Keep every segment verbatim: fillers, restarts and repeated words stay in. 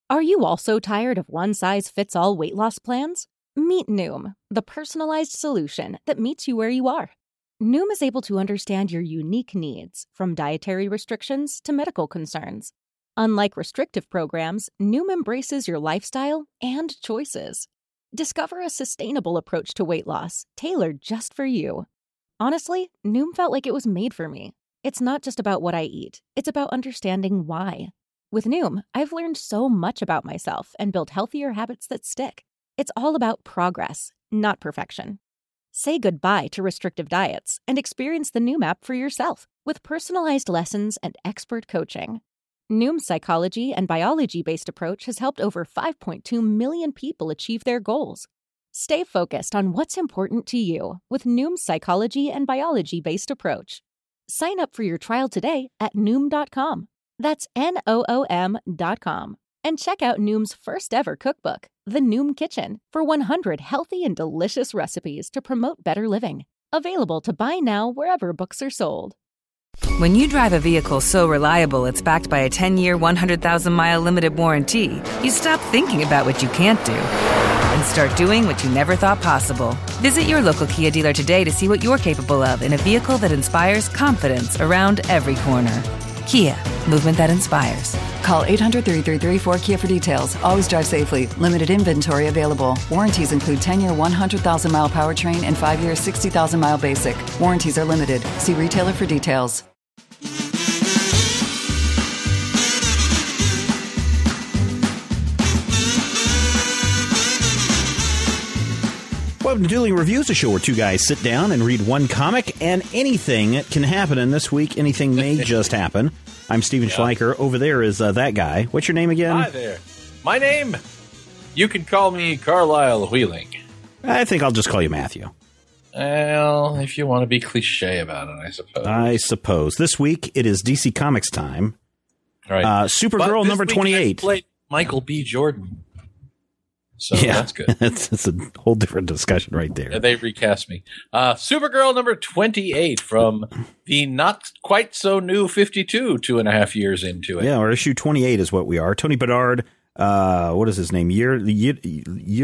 Are you also tired of one-size-fits-all weight loss plans? Meet Noom, the personalized solution that meets you where you are. Noom is able to understand your unique needs, from dietary restrictions to medical concerns. Unlike restrictive programs, Noom embraces your lifestyle and choices. Discover a sustainable approach to weight loss, tailored just for you. Honestly, Noom felt like it was made for me. It's not just about what I eat, it's about understanding why. With Noom, I've learned so much about myself and built healthier habits that stick. It's all about progress, not perfection. Say goodbye to restrictive diets and experience the Noom app for yourself with personalized lessons and expert coaching. Noom's psychology and biology-based approach has helped over five point two million people achieve their goals. Stay focused on what's important to you with Noom's psychology and biology-based approach. Sign up for your trial today at Noom dot com. That's N O O M dot com. And check out Noom's first ever cookbook, The Noom Kitchen, for one hundred healthy and delicious recipes to promote better living. Available to buy now wherever books are sold. When you drive a vehicle so reliable it's backed by a ten-year, one hundred thousand mile limited warranty, you stop thinking about what you can't do and start doing what you never thought possible. Visit your local Kia dealer today to see what you're capable of in a vehicle that inspires confidence around every corner. Kia, movement that inspires. Call eight hundred, three three three, four K I A for details. Always drive safely. Limited inventory available. Warranties include ten-year, one hundred thousand mile powertrain and five-year, sixty thousand mile basic. Warranties are limited. See retailer for details. Welcome to Dueling Reviews, a show where two guys sit down and read one comic, and anything can happen. And this week, anything may just happen. I'm Steven yeah. Schleicher. Over there is uh, that guy. What's your name again? Hi there. My name? You can call me Carlisle Wheeling. I think I'll just call you Matthew. Well, if you want to be cliche about it, I suppose. I suppose. This week, it is D C Comics time. All right. Uh, Supergirl number twenty-eight. Played Michael B. Jordan. So yeah, that's good. That's, that's a whole different discussion right there. Yeah, they recast me. Uh, Supergirl number twenty-eight from the not quite so new fifty-two, two and a half years into it. Yeah, or issue twenty-eight is what we are. Tony Bedard, uh, what is his name? Yildiray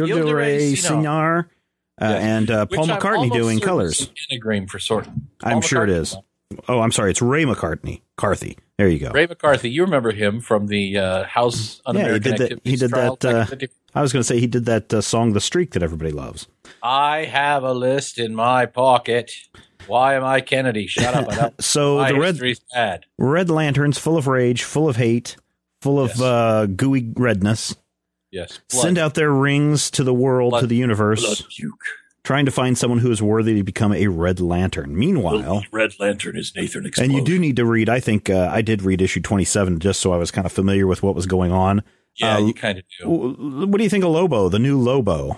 Cinar, uh, yes. and uh, Paul Which McCartney doing colors. Anagram for sort. I'm sure it is. Oh, I'm sorry. It's Ray McCartney. Carthy. There you go. Ray McCarthy. You remember him from the uh, House Un-American yeah, he did that. He did that. Uh, I was going to say he did that uh, song, "The Streak," that everybody loves. I have a list in my pocket. Why am I Kennedy? Shut up! I don't. So my the red bad. Red Lanterns, full of rage, full of hate, full of yes. uh, gooey redness. Yes. Blood. Send out their rings to the world, blood, to the universe. Blood puke. Trying to find someone who is worthy to become a Red Lantern. Meanwhile, the Red Lantern is Nathan Explosion. And you do need to read, I think uh, I did read issue twenty-seven just so I was kind of familiar with what was going on. Yeah, uh, you kind of do. What do you think of Lobo, the new Lobo?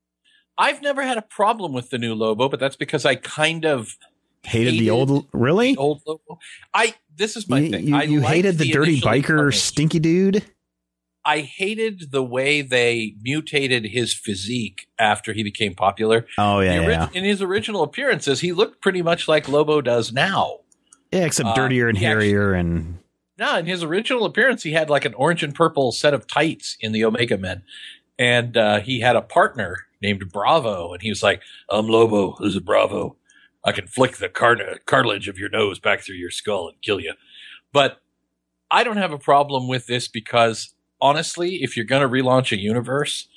I've never had a problem with the new Lobo, but that's because I kind of hated, hated the old, really? The old Lobo. I, this is my you, thing. You, I you hated the, the dirty biker, stinky dude? I hated the way they mutated his physique after he became popular. Oh, yeah, ori- yeah. In his original appearances, he looked pretty much like Lobo does now. Yeah, except uh, dirtier and hairier actually, and... No, in his original appearance, he had like an orange and purple set of tights in the Omega Men. And uh, he had a partner named Bravo, and he was like, I'm Lobo, this is Bravo. I can flick the car- cartilage of your nose back through your skull and kill you. But I don't have a problem with this because... Honestly, if you're going to relaunch a universe,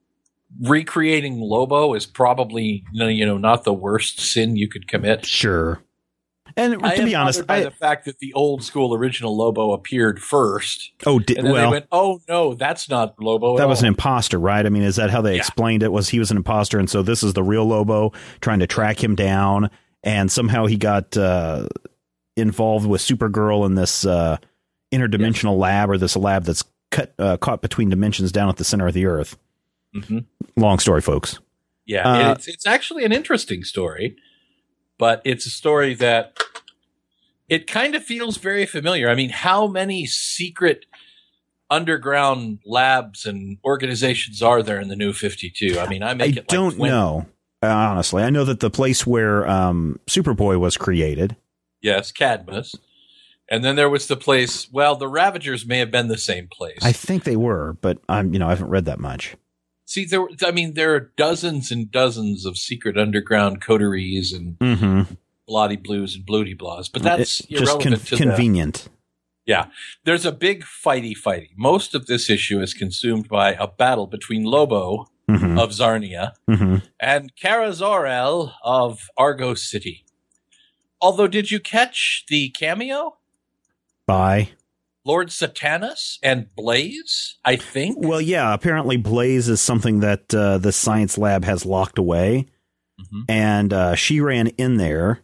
recreating Lobo is probably, you know, not the worst sin you could commit. Sure. And I to be honest, by I, the fact that the old school original Lobo appeared first. Oh, di- and then well, they went, oh no, that's not Lobo. That at was all. an imposter, right? I mean, is that how they yeah. explained it? Was he was an imposter, and so this is the real Lobo trying to track him down, and somehow he got uh, involved with Supergirl in this uh, interdimensional yes. lab, or this lab that's cut uh, caught between dimensions down at the center of the Earth. Mm-hmm. Long story, folks. Yeah, uh, it's it's actually an interesting story, but it's a story that it kind of feels very familiar. I mean, how many secret underground labs and organizations are there in the New fifty-two? I mean, I make I it. don't like twenty. know. Uh, honestly, I know that the place where um, Superboy was created. Yes, Cadmus. And then there was the place. Well, the Ravagers may have been the same place. I think they were, but I'm, you know, I haven't read that much. See, there. I mean, there are dozens and dozens of secret underground coteries and Mm-hmm. bloody blues and bloody blahs, but that's It- just irrelevant con- to convenient. the. Yeah, there's a big fighty fighty. Most of this issue is consumed by a battle between Lobo Mm-hmm. of Zarnia Mm-hmm. and Kara Zor-El of Argo City. Although, did you catch the cameo? By. Lord Satanus and Blaze, I think. Well, yeah, apparently Blaze is something that uh, the science lab has locked away, Mhm. and uh, she ran in there.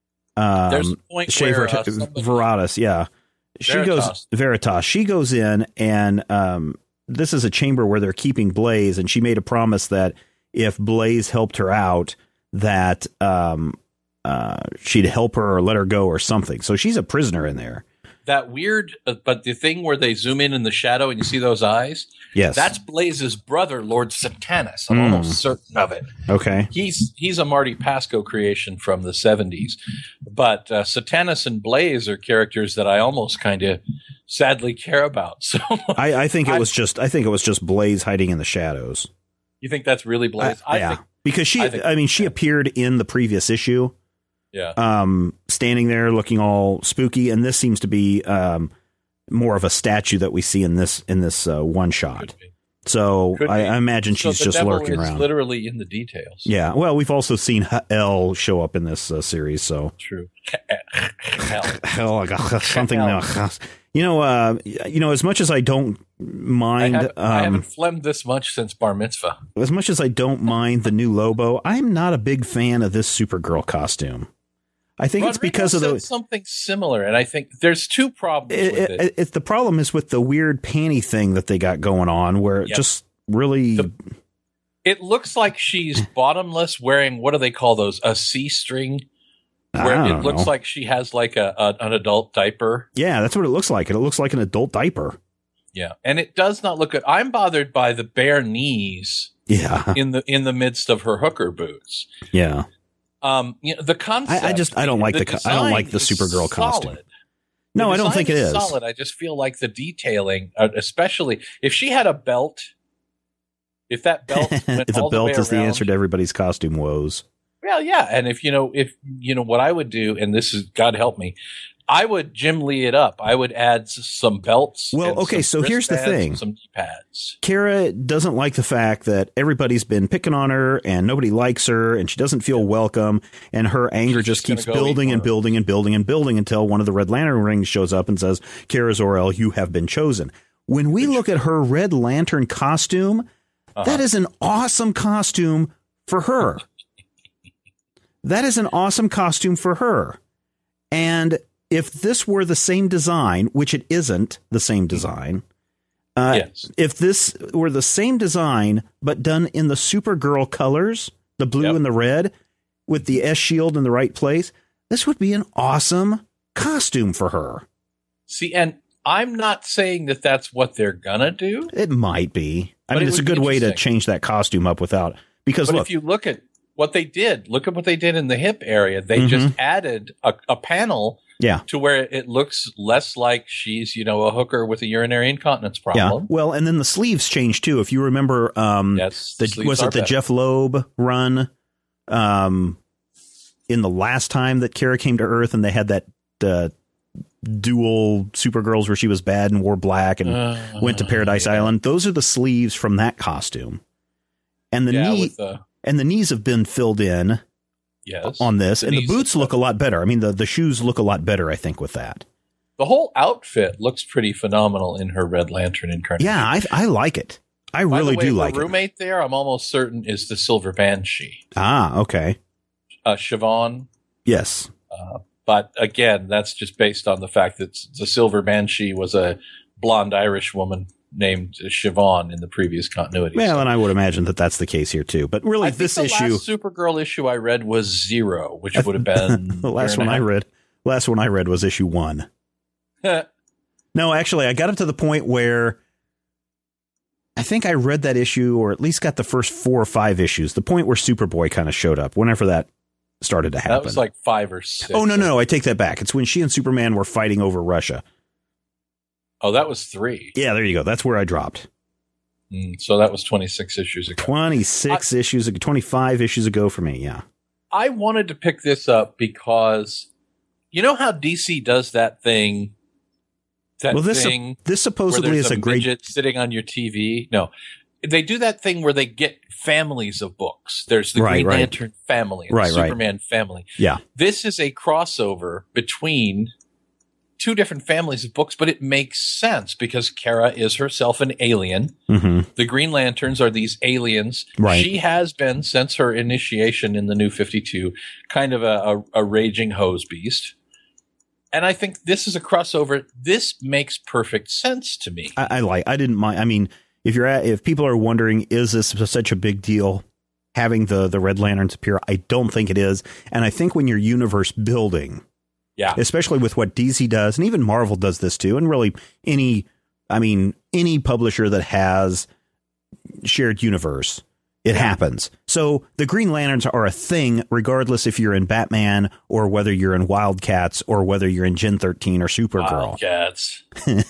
Um, There's a point Shea where Ver- uh, somebody- Veratus, yeah. She Veritas. goes Veritas. She goes in, and um, this is a chamber where they're keeping Blaze, and she made a promise that if Blaze helped her out, that um, uh, she'd help her or let her go or something. So she's a prisoner in there. that weird, uh, but the thing where they zoom in in the shadow and you see those eyes, Yes, that's Blaze's brother, Lord Satanus. I'm Mm. almost certain of it. okay. He's he's a Marty Pasco creation from the seventies, but uh, Satanus and Blaze are characters that I almost kind of sadly care about. So I, I think it I- was just. I think it was just Blaze hiding in the shadows. you think that's really Blaze? I, I, yeah, think, because she. I I, think- mean, she appeared in the previous issue, yeah. um, standing there looking all spooky, and this seems to be um, more of a statue that we see in this in this uh, one shot. Could be. So Could I, be. I imagine So she's the just devil lurking is around. literally in the details. Yeah. Well, we've also seen Hell show up in this uh, series, so True. Hell. Hell, I got something. Hell. You know, uh, you know, as much as I don't I mind, haven't, I um, haven't phlegmed this much since Bar Mitzvah. as much as I don't mind the new Lobo, I'm not a big fan of this Supergirl costume. I think it's Rodrigo because of said the. something similar, and I think there's two problems It, with it, it. it's the problem is with the weird panty thing that they got going on, where it Yep. just really. The- It looks like she's bottomless, wearing what do they call those? A C string, where I it don't looks know. like she has like a, a an adult diaper. Yeah, that's what it looks like. It looks like an adult diaper. Yeah, and it does not look good. I'm bothered by the bare knees Yeah, in the in the midst of her hooker boots. yeah. Um, you know, the concept. I, I just I don't like the, co- I don't like the design is Supergirl costume. solid. No, The I don't design think it is. solid. I just feel like the detailing, uh, especially if she had a belt, if that belt, went If a all the belt way is the around- answer to everybody's costume woes. Well, yeah, and if you know, if you know what I would do, and this is God help me, I would Jim Lee it up. I would add s- some belts. Well, and okay, some so here's the wristbands thing. and some knee pads. Kara doesn't like the fact that everybody's been picking on her and nobody likes her and she doesn't feel welcome, and her anger She's just just gonna keeps go building eat and more. building and building and building until one of the Red Lantern rings shows up and says, Kara Zor-El, you have been chosen. When we look at her Red Lantern costume, Uh-huh. that is an awesome costume for her. That is an awesome costume for her. And if this were the same design, which it isn't the same design, uh, Yes. if this were the same design but done in the Supergirl colors, the blue Yep. and the red, with the S shield in the right place, this would be an awesome costume for her. See, and I'm not saying that that's what they're gonna do. It might be. I But mean, it it's a would be good way to interesting. change that costume up without, because But look, if you look at what they did, look at what they did in the hip area. They Mhm. just added a, a panel yeah. to where it looks less like she's, you know, a hooker with a urinary incontinence Yeah. problem. Well, and then the sleeves changed too. If you remember, um, Yes, the, sleeves was are it the better. Jeff Loeb run, um, in the last time that Kara came to Earth and they had that, uh, dual Supergirls where she was bad and wore black and Uh, went to Paradise yeah. Island. Those are the sleeves from that costume. And the yeah, knee with the, and the knees have been filled in yes. on this, The and the knees boots look look a lot better. I mean, the, the shoes look a lot better, I think, with that. The whole outfit looks pretty phenomenal in her Red Lantern incarnation. Yeah, I I like it. I By really the way, do her like it. roommate there, I'm almost certain, is the Silver Banshee, Ah, okay. uh, Siobhan. Yes. But again, that's just based on the fact that the Silver Banshee was a blonde Irish woman named Siobhan in the previous continuity. Well, So and I would imagine that that's the case here too. But really, I think this the issue, last Supergirl issue I read was Zero, which would have been the last year one and I a half. read, last one I read was issue one. No, actually, I got up to the point where I think I read that issue, or at least got the first four or five issues. The point where Superboy kind of showed up, whenever that started to happen. That was like five or six. Oh, no, no, no. I take that back. It's when she and Superman were fighting over Russia. Oh, that was three. Yeah, there you go. That's where I dropped. Mm, so that was twenty-six issues ago. twenty-six I, issues ago, twenty-five issues ago for me, yeah. I wanted to pick this up because you know how D C does that thing? That well, this, thing this supposedly is a, a great midget sitting on your T V. No, they do that thing where they get families of books. There's the right, Green right. Lantern family, and right, the Superman right. family. Yeah, this is a crossover between two different families of books, but it makes sense because Kara is herself an alien. Mm-hmm. The Green Lanterns are these aliens. Right. She has been, since her initiation in the New fifty-two, kind of a, a, a raging hose beast. And I think this is a crossover. This makes perfect sense to me. I, I like. I didn't mind. I mean, if you're at, if people are wondering, is this such a big deal having the the Red Lanterns appear? I don't think it is. And I think when you're universe building, yeah, especially with what D C does, and even Marvel does this too, and really any, I mean, any publisher that has shared universe, it happens. So the Green Lanterns are a thing, regardless if you're in Batman or whether you're in Wildcats or whether you're in Gen thirteen or Supergirl. Wildcats.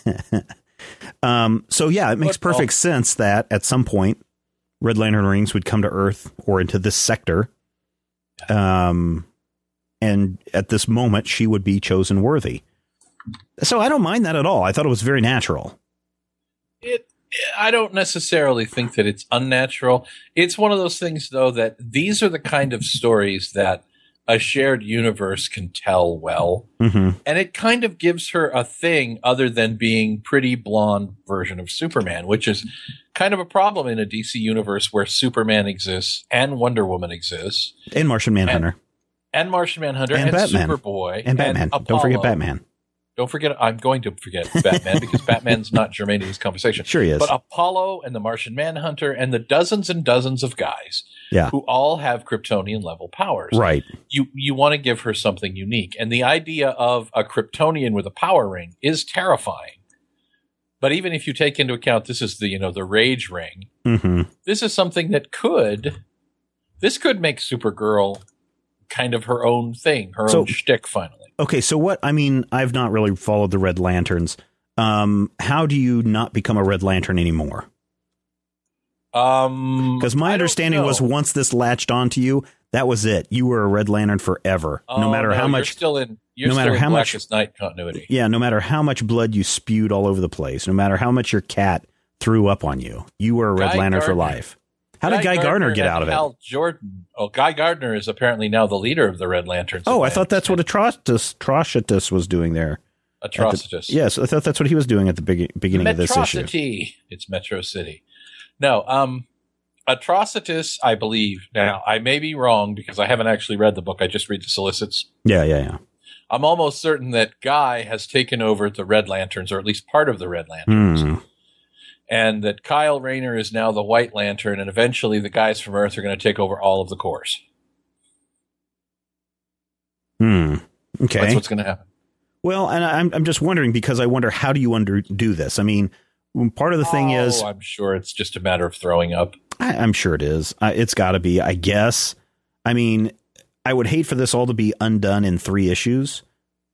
um, so yeah, it makes Football. perfect sense that at some point Red Lantern rings would come to Earth or into this sector. Um, and at this moment, she would be chosen worthy. So I don't mind that at all. I thought it was very natural. It. I don't necessarily think that it's unnatural. It's one of those things, though, that these are the kind of stories that a shared universe can tell well. Mm-hmm. And it kind of gives her a thing other than being pretty blonde version of Superman, which is kind of a problem in a D C universe where Superman exists and Wonder Woman exists. And Martian Manhunter. And, and Martian Manhunter and, and Batman. Superboy. And Batman. And Don't forget Batman. Don't forget, I'm going to forget Batman because Batman's not germane to this conversation. Sure he is. But Apollo and the Martian Manhunter and the dozens and dozens of guys yeah. who all have Kryptonian level powers. Right. You you want to give her something unique. And the idea of a Kryptonian with a power ring is terrifying. But even if you take into account this is the, you know, the rage ring, mm-hmm. this is something that could, this could make Supergirl kind of her own thing, her so, own shtick finally. Okay, so what, I mean, I've not really followed the Red Lanterns. Um, how do you not become a Red Lantern anymore? Um, Because my I understanding was once this latched onto you, that was it. You were a Red Lantern forever. Oh, no matter no, how much. You're still in, you're no still matter in how Blackest much, Night continuity. Yeah, no matter how much blood you spewed all over the place, no matter how much your cat threw up on you, you were a Red Guy Lantern for Gardner. life. How did Guy, Guy Gardner, Gardner get out of it? Hal Jordan. Oh, Guy Gardner is apparently now the leader of the Red Lanterns. Oh, I thought that's what Atrocitus, Atrocitus was doing there. Atrocitus. The, yes, I thought that's what he was doing at the big, beginning of this issue. Metrocity. It's Metro City. No, um, Atrocitus, I believe. Now, I may be wrong because I haven't actually read the book. I just read the solicits. Yeah, yeah, yeah. I'm almost certain that Guy has taken over the Red Lanterns, or at least part of the Red Lanterns. Hmm. And that Kyle Rayner is now the White Lantern, and eventually the guys from Earth are going to take over all of the cores. Hmm. Okay. That's what's going to happen. Well, and I'm I'm just wondering because I wonder how do you undo this? I mean, part of the thing oh, is, I'm sure it's just a matter of throwing up. I, I'm sure it is. I, it's got to be, I guess. I mean, I would hate for this all to be undone in three issues.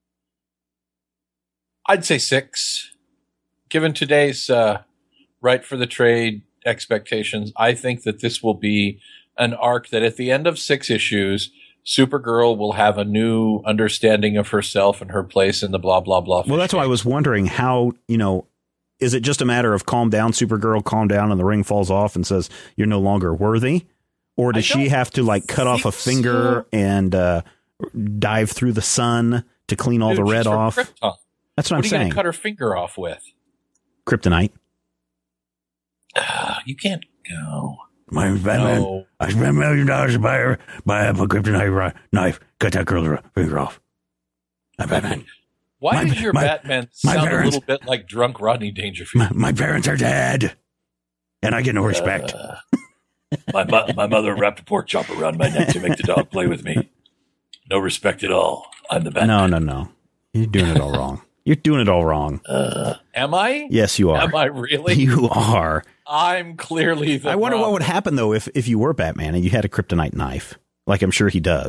I'd say six. Given today's uh, right for the trade expectations, I think that this will be an arc that at the end of six issues, Supergirl will have a new understanding of herself and her place in the blah, blah, blah. Well, that's why I was wondering how, you know, is it just a matter of calm down, Supergirl, calm down, and the ring falls off and says you're no longer worthy? Or does she have to like cut off a finger so. and uh, dive through the sun to clean all Dude, the red off? Krypton. That's what, what I'm are you saying. Gonna cut her finger off with? Kryptonite. Uh, you can't go. My Batman, no. I spent a million dollars to buy her, buy a kryptonite knife, cut that girl's finger off. My Batman. Why my, does your my, Batman my sound parents, a little bit like drunk Rodney Dangerfield? My, my parents are dead, and I get no respect. Uh, my mo- my mother wrapped a pork chop around my neck to make the dog play with me. No respect at all. I'm the Batman. No, no, no. You're doing it all wrong. You're doing it all wrong. Uh, am I? Yes, you are. Am I really? You are. I'm clearly the I wonder problem. what would happen, though, if, if you were Batman and you had a kryptonite knife, like I'm sure he does,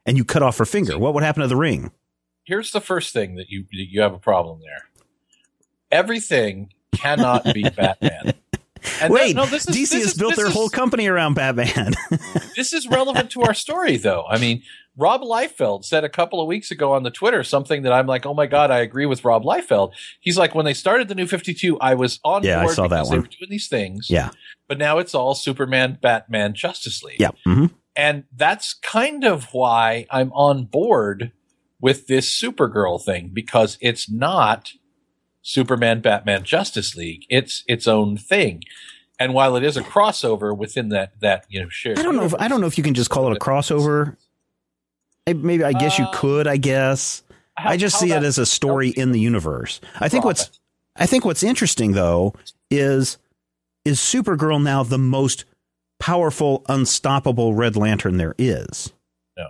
and you cut off her finger. What would happen to the ring? Here's the first thing that you you have a problem there. Everything cannot be Batman. And Wait, that, no, this is, D C this has is, built this their is, whole company around Batman. This is relevant to our story, though. I mean, Rob Liefeld said a couple of weeks ago on the Twitter something that I'm like, oh my God, I agree with Rob Liefeld. He's like, when they started the New fifty-two, I was on yeah, board I saw because that they one. were doing these things. Yeah. But now it's all Superman, Batman, Justice League. Yeah. Mm-hmm. And that's kind of why I'm on board with this Supergirl thing, because it's not Superman, Batman, Justice League. It's its own thing. And while it is a crossover within that, that you know, shared, I don't know if I don't know if you can just call it a crossover. I- Maybe I guess you Uh, could. I guess how- I just how see it that as a story helps in the universe. I think what's profit. I think what's interesting though is is Supergirl now the most powerful, unstoppable Red Lantern there is? No.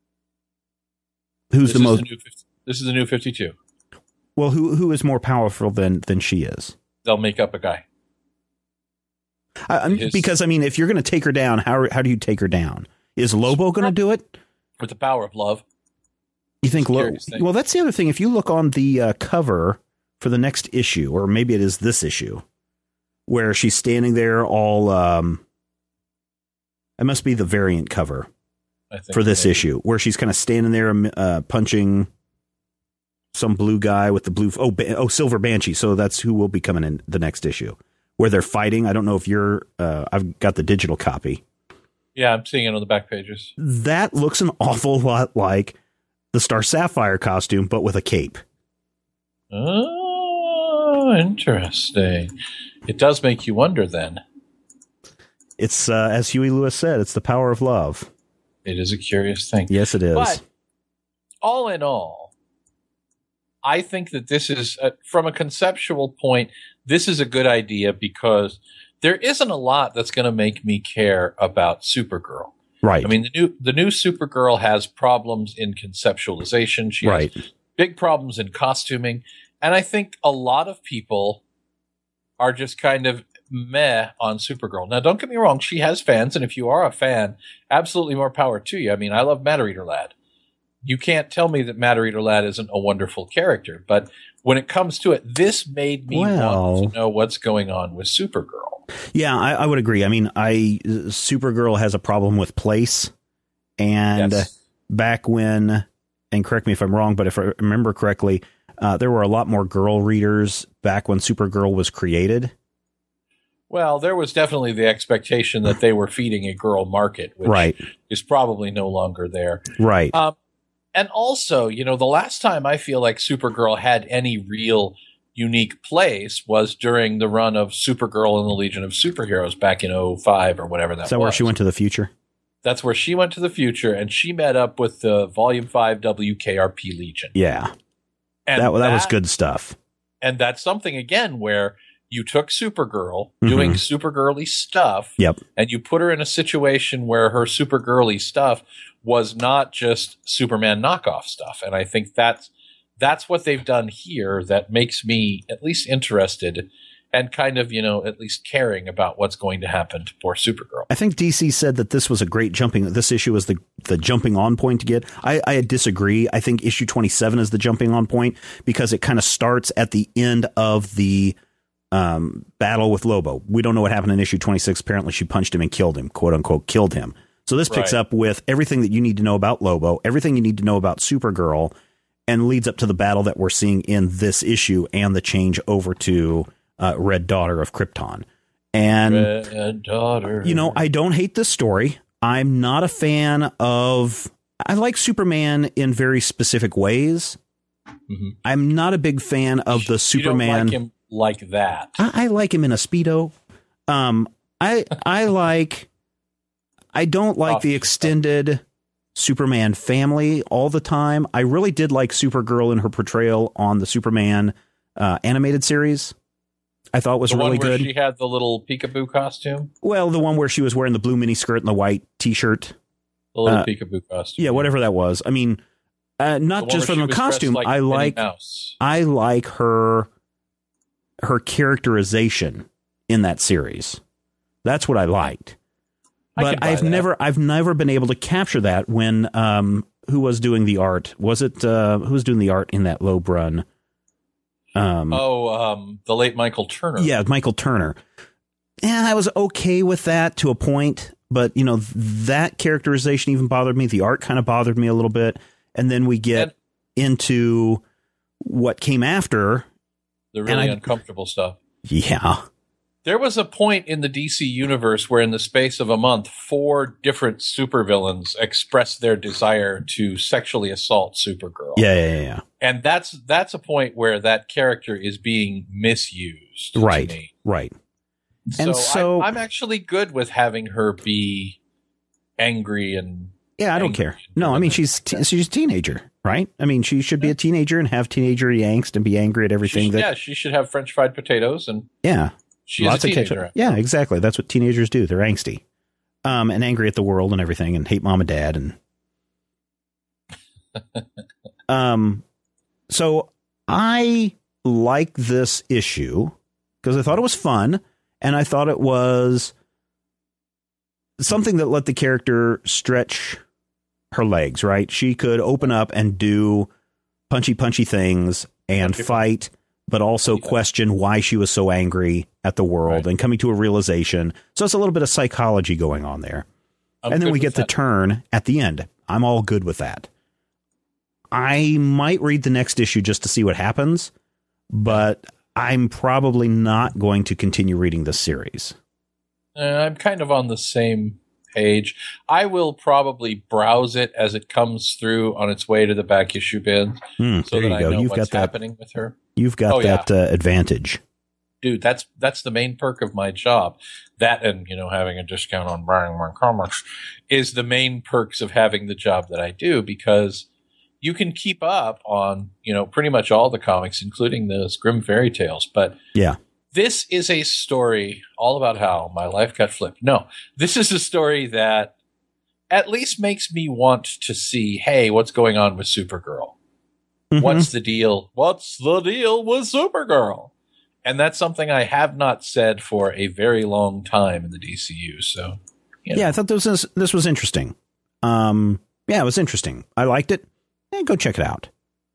Who's This the is most? the new fifty, this is the new fifty-two. Well, who who is more powerful than than she is? They'll make up a guy. I, I'm- His- because I mean, if you're going to take her down, how how do you take her down? Is Lobo going to do it? With the power of love. You think? Lo- curious thing. well, that's the other thing. If you look on the uh, cover for the next issue, or maybe it is this issue, where she's standing there all. Um, it must be the variant cover I think for this maybe. issue, where she's kind of standing there uh, punching some blue guy with the blue. Oh, ba- oh, Silver Banshee. So that's who will be coming in the next issue, where they're fighting. I don't know if you're. Uh, I've got the digital copy. Yeah, I'm seeing it on the back pages. That looks an awful lot like the Star Sapphire costume, but with a cape. Oh, interesting. It does make you wonder then. It's, uh, as Huey Lewis said, it's the power of love. It is a curious thing. Yes, it is. But all in all, I think that this is, uh, from a conceptual point, this is a good idea because there isn't a lot that's going to make me care about Supergirl. Right. I mean, the new the new Supergirl has problems in conceptualization. She right. has big problems in costuming. And I think a lot of people are just kind of meh on Supergirl. Now, don't get me wrong. She has fans. And if you are a fan, absolutely more power to you. I mean, I love Matter Eater Lad. You can't tell me that Matter Eater Lad isn't a wonderful character. But when it comes to it, this made me Well, want to know what's going on with Supergirl. Yeah, I, I would agree. I mean, I Supergirl has a problem with place. And Yes. back when, and correct me if I'm wrong, but if I remember correctly, uh, there were a lot more girl readers back when Supergirl was created. Well, there was definitely the expectation that they were feeding a girl market, which Right. is probably no longer there. Right. Um, and also, you know, the last time I feel like Supergirl had any real unique place was during the run of Supergirl and the Legion of Superheroes back in oh five or whatever that Is that was. where she went to the future? That's where she went to the future, and she met up with the Volume five W K R P Legion. Yeah. And That, that was good stuff. And that's something, again, where you took Supergirl doing Mhm. Supergirly stuff, Yep. and you put her in a situation where her Supergirly stuff was not just Superman knockoff stuff. And I think that's that's what they've done here that makes me at least interested and kind of, you know, at least caring about what's going to happen to poor Supergirl. I think D C said that this was a great jumping. This issue was the the jumping on point to get. I, I disagree. I think issue twenty-seven is the jumping on point because it kind of starts at the end of the um, battle with Lobo. We don't know what happened in issue twenty-six. Apparently, she punched him and killed him, quote unquote, killed him. So this picks Right. up with everything that you need to know about Lobo, everything you need to know about Supergirl, and leads up to the battle that we're seeing in this issue and the change over to uh, Red Daughter of Krypton. And Red Daughter. you know, I don't hate this story. I'm not a fan of. I like Superman in very specific ways. Mhm. I'm not a big fan of the Superman. You don't like him like that. I, I like him in a Speedo. Um, I I like. I don't like the extended Superman family all the time. I really did like Supergirl in her portrayal on the Superman uh, animated series. I thought was the really one where good. she had the little peekaboo costume. Well, the one where she was wearing the blue mini skirt and the white T-shirt. The little Uh, peekaboo costume. Yeah, whatever that was. I mean, uh, The not one just where from she the was dressed costume. like I Minnie like Mouse. I like her her characterization in that series. That's what I liked. I But can buy I've that. never I've never been able to capture that when um who was doing the art? Was it uh, who was doing the art in that Loeb run? Um, oh, um, the late Michael Turner. Yeah, Michael Turner. Yeah, I was okay with that to a point, but you know that characterization even bothered me. The art kind of bothered me a little bit, and then we get and into what came after the really I, uncomfortable stuff. Yeah. There was a point in the D C universe where in the space of a month, four different supervillains expressed their desire to sexually assault Supergirl. Yeah, yeah, yeah. And that's that's a point where that character is being misused. Right, to me. right. So and so I'm, I'm actually good with having her be angry and yeah, I don't care. No, I mean she's t- she's a teenager, right? I mean she should be a teenager and have teenager angst and be angry at everything. She, that yeah, she should have French fried potatoes and yeah. She Lots is a of teenager. ketchup. Yeah, exactly. That's what teenagers do. They're angsty, um, and angry at the world and everything, and hate mom and dad. And um, so I like this issue because I thought it was fun, and I thought it was something that let the character stretch her legs. Right, she could open up and do punchy, punchy things and punchy fight. But also question why she was so angry at the world right. and coming to a realization. So it's a little bit of psychology going on there. I'm and then we get that. the turn at the end. I'm all good with that. I might read the next issue just to see what happens, but I'm probably not going to continue reading this series. Uh, I'm kind of on the same page. I will probably browse it as it comes through on its way to the back issue bin, mm, so that you I go. know You've what's got that, happening with her. You've got oh, that yeah. uh, advantage, dude. That's that's the main perk of my job. That and you know having a discount on buying my comics is the main perks of having the job that I do, because you can keep up on you know pretty much all the comics, including those Grimm fairy tales. But yeah. This is a story all about how my life got flipped. No, this is a story that at least makes me want to see, hey, what's going on with Supergirl? Mm-hmm. What's the deal? What's the deal with Supergirl? And that's something I have not said for a very long time in the D C U. So, you know. Yeah, I thought this was, this was interesting. Um, yeah, it was interesting. I liked it. Hey, go check it out.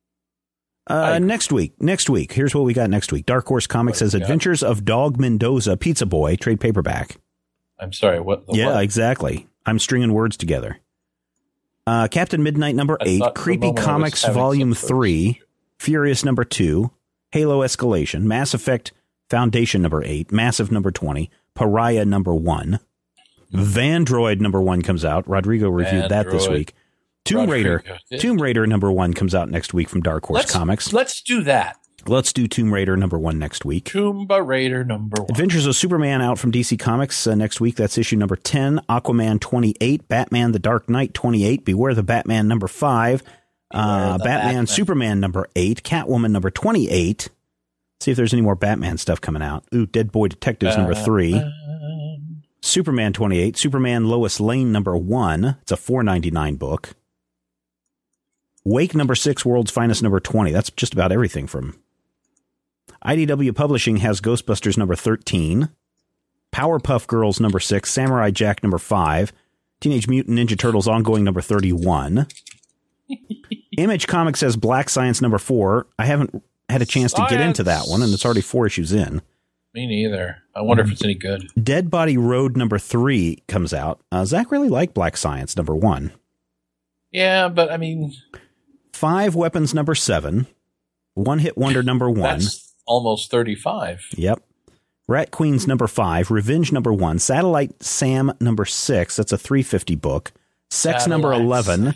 Uh, next week, next week, here's what we got next week. Dark Horse Comics says Adventures of Dog Mendoza, Pizza Boy, trade paperback. I'm sorry, what? The yeah, what? Exactly. I'm stringing words together. Uh, Captain Midnight number I eight, Creepy Comics volume three, Furious number two, Halo Escalation, Mass Effect Foundation number eight, Massive number twenty, Pariah number one, Vandroid number one comes out. Rodrigo reviewed Vandroid. that this week. Tomb Raider, Tomb Raider number one comes out next week from Dark Horse let's, Comics. Let's do that. Let's do Tomb Raider number one next week. Tomb Raider number one. Adventures of Superman out from D C Comics uh, next week. That's issue number ten. Aquaman twenty-eight. Batman the Dark Knight twenty-eight. Beware the Batman number five. Uh, Batman, Batman Superman number eight. Catwoman number twenty-eight. See if there's any more Batman stuff coming out. Ooh, Dead Boy Detectives uh, number three. Uh, Superman twenty-eight. Superman Lois Lane number one. It's a four ninety-nine book. Wake number six, World's Finest number twenty. That's just about everything from I D W Publishing has Ghostbusters number thirteen, Powerpuff Girls number six, Samurai Jack number five, Teenage Mutant Ninja Turtles ongoing number thirty-one. Image Comics has Black Science number four. I haven't had a chance Science. to get into that one, and it's already four issues in. Me neither. I wonder um, if it's any good. Dead Body Road number three comes out. Uh, Zach really liked Black Science number one. Yeah, but I mean... Five Weapons number seven, One Hit Wonder number one. That's almost thirty-five. Yep. Rat Queens number five, Revenge number one, Satellite Sam number six. That's a three fifty book. Sex Satellite number eleven,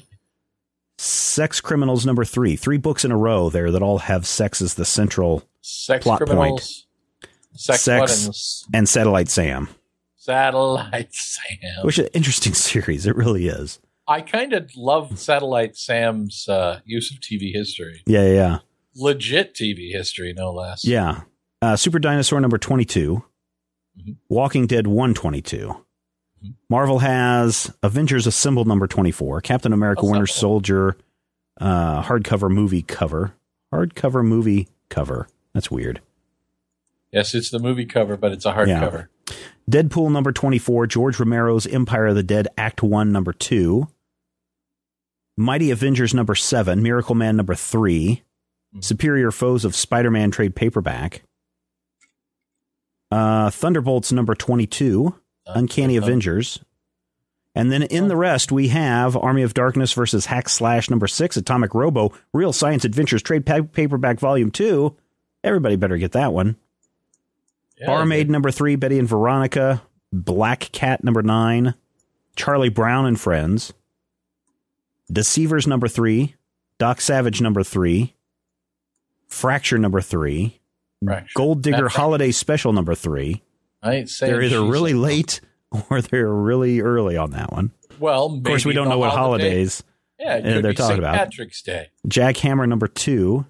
Sex Criminals number three. Three books in a row there that all have sex as the central sex plot criminals, point. Sex, sex buttons. And Satellite Sam. Satellite Sam. Which is an interesting series. It really is. I kind of love Satellite Sam's uh, use of T V history. Yeah, yeah. Legit T V history, no less. Yeah. Uh, Super Dinosaur number twenty-two. Mm-hmm. Walking Dead one twenty-two. Mm-hmm. Marvel has Avengers Assemble number twenty-four. Captain America Assemble. Winter Soldier uh, hardcover movie cover. Hardcover movie cover. That's weird. Yes, it's the movie cover, but it's a hardcover. Yeah. Deadpool number twenty-four, George Romero's Empire of the Dead Act one number two. Mighty Avengers number seven, Miracle Man number three, mm-hmm. Superior Foes of Spider-Man trade paperback, uh, Thunderbolts number twenty-two, uh, Uncanny uh, Avengers, and then in the rest we have Army of Darkness versus Hack Slash number six, Atomic Robo, Real Science Adventures trade pa- paperback volume two. Everybody better get that one. Yeah, Barmaid number three, Betty and Veronica, Black Cat number nine, Charlie Brown and Friends, Deceivers number three, Doc Savage number three, Fracture number three, Fracture. Gold Digger That's Holiday right. Special number three. I ain't saying they're either really late or they're really early on that one. Well, of course, we don't know what holiday. holidays yeah, they're talking Saint about. Patrick's Day. Jack Hammer number two.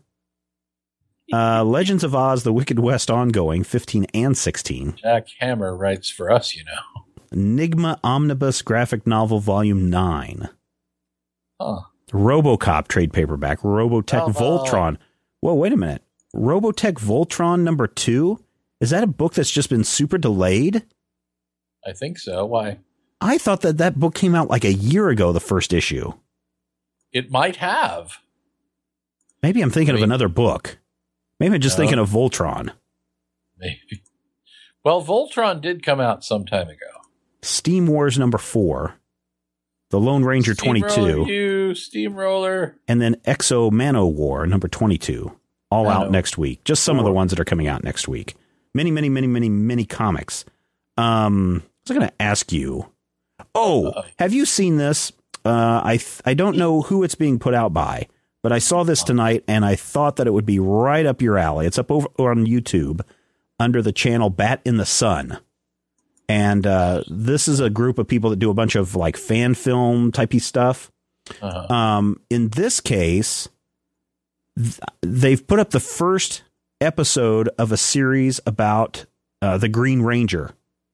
Uh, Legends of Oz, The Wicked West ongoing, fifteen and sixteen. Jack Hammer writes for us, you know. Enigma Omnibus Graphic Novel Volume nine. Huh. RoboCop trade paperback, Robotech oh, Voltron. Whoa, wait a minute. Robotech Voltron number two? Is that a book that's just been super delayed? I think so. Why? I thought that that book came out like a year ago, the first issue. It might have. Maybe I'm thinking I mean, of another book. Maybe I'm just no. thinking of Voltron. Maybe. Well, Voltron did come out some time ago. Steam Wars number four. The Lone Ranger Steamroller twenty-two. You, Steamroller. And then Exo Mano War number twenty-two. All Mano. out next week. Just some War. of the ones that are coming out next week. Many, many, many, many, many comics. Um, I was going to ask you. Oh, uh, have you seen this? Uh, I th- I don't know who it's being put out by. But I saw this tonight, and I thought that it would be right up your alley. It's up over on YouTube under the channel Bat in the Sun. And uh, this is a group of people that do a bunch of like fan film typey stuff. Uh-huh. Um, in this case, th- they've put up the first episode of a series about uh, the Green Ranger.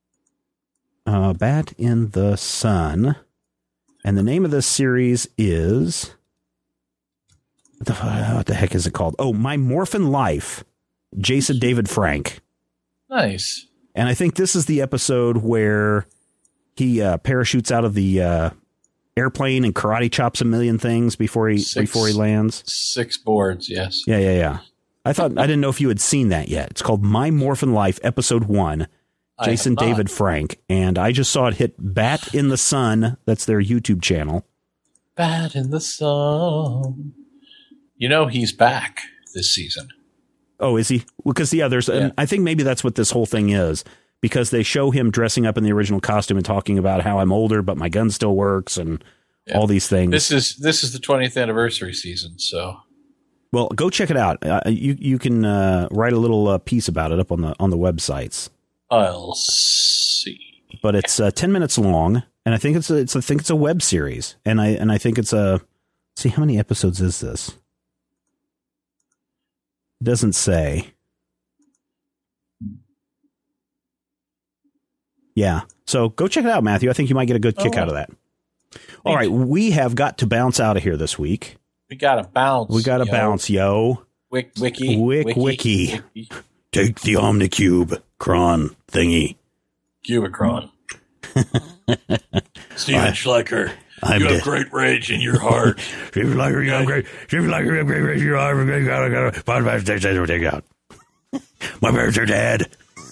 Uh, Bat in the Sun. And the name of this series is... What the, what the heck is it called? Oh, My Morphin Life, Jason David Frank. Nice. And I think this is the episode where he uh, parachutes out of the uh, airplane and karate chops a million things before he six, before he lands. Six boards, yes. Yeah, yeah, yeah. I thought I didn't know if you had seen that yet. It's called My Morphin Life, Episode One, Jason David Frank, and I just saw it hit Bat in the Sun. That's their YouTube channel. Bat in the Sun. You know, he's back this season. Oh, is he? Well, because, yeah, there's, yeah. And I think maybe that's what this whole thing is, because they show him dressing up in the original costume and talking about how I'm older, but my gun still works and yeah. all these things. This is this is the twentieth anniversary season, so. Well, go check it out. Uh, you you can uh, write a little uh, piece about it up on the on the websites. I'll see. But it's uh, ten minutes long, and I think it's a, it's I think it's a web series, and I and I think it's a. Let's see, how many episodes is this? Doesn't say. Yeah. So go check it out, Matthew. I think you might get a good kick oh. out of that. All right. We have got to bounce out of here this week. We got to bounce. We got to bounce, yo. Wick, wiki. Wick, wiki. wiki. wiki. Take the Omnicube, Kron thingy. Cubicron. Steven I, Schleicher. I'm you dead. have great rage in your heart. Steven Schleicher, you have great, Steven Schleicher, you have great rage in your heart. My parents are take out. My parents are dead.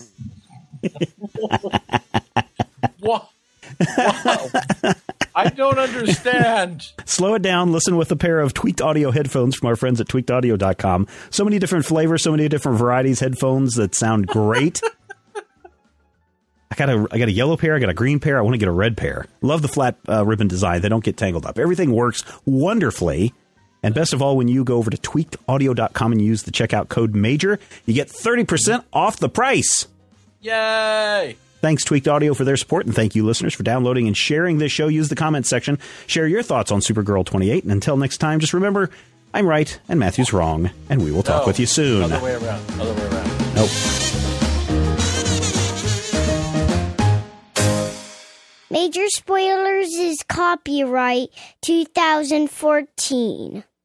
Wow. Wow. I don't understand. Slow it down. Listen with a pair of tweaked audio headphones from our friends at tweaked audio dot com. So many different flavors, so many different varieties, headphones that sound great. I got a I got a yellow pair. I got a green pair. I want to get a red pair. Love the flat uh, ribbon design. They don't get tangled up. Everything works wonderfully. And best of all, when you go over to tweaked audio dot com and use the checkout code MAJOR, you get thirty percent off the price. Yay! Thanks, Tweaked Audio, for their support, and thank you, listeners, for downloading and sharing this show. Use the comments section. Share your thoughts on Supergirl twenty-eight. And until next time, just remember, I'm right and Matthew's wrong, and we will talk no, with you soon. Other way around. Other way around. Nope. Major Spoilers is copyright two thousand fourteen.